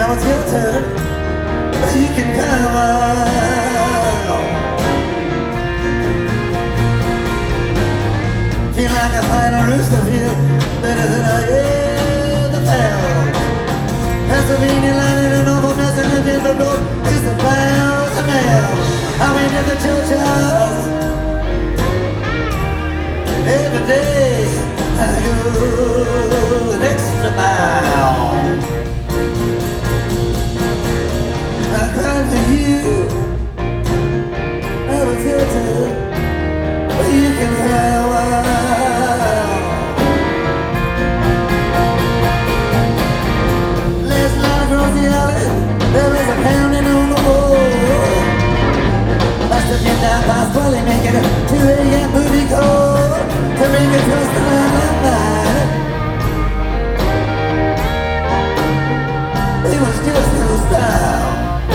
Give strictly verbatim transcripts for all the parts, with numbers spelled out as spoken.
Now it's your turn. You can come on. Feel like a finer rooster, feel better than I ever felt. Pennsylvania line in an awful mess and living the road just about to melt. I went to the church house every day. I go an extra mile. I cried for you. I was your turn, but you can cry a while. Last night across the alley, there was a pounding on the wall. Must have been down past Polly making a two a.m. booty call to bring it across the line of night. It was just no style.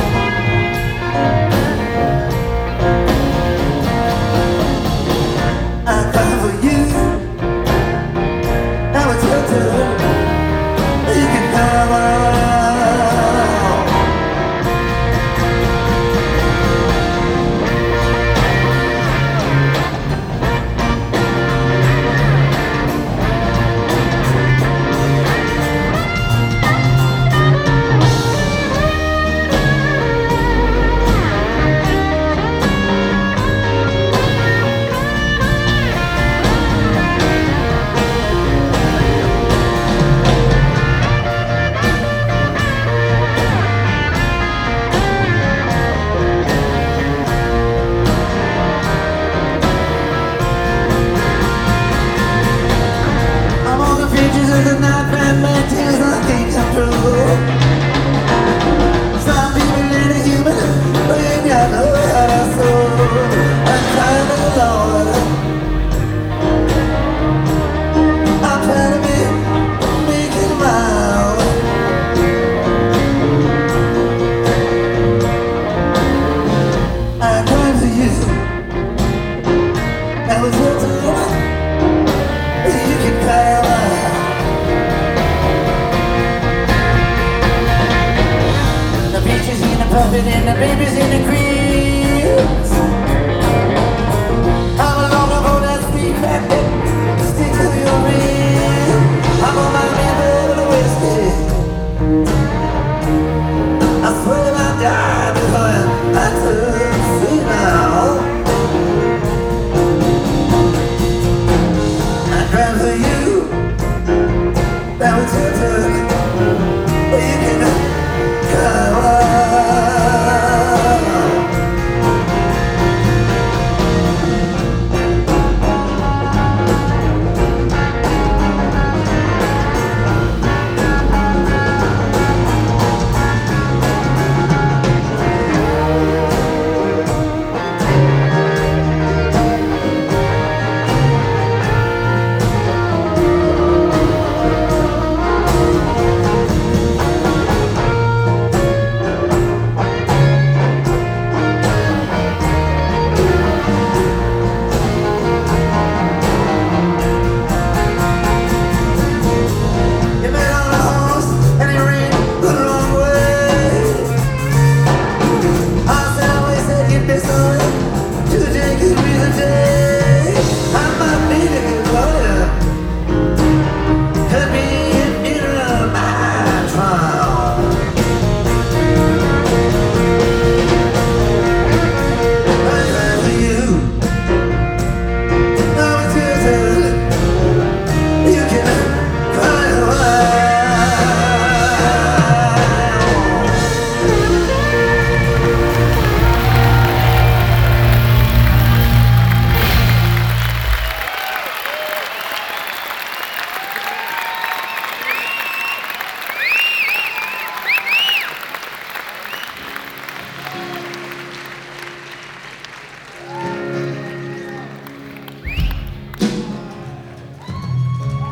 I cry for you. Now it's your turn. You can come on. The night band man tears nothing come true. Some people ain't a human, but you got no heart or soul. I'm trying to Lord, I'm trying to be making loud. I cried for you. That was your turn. You can cry out. Puppet and the baby's in the crib.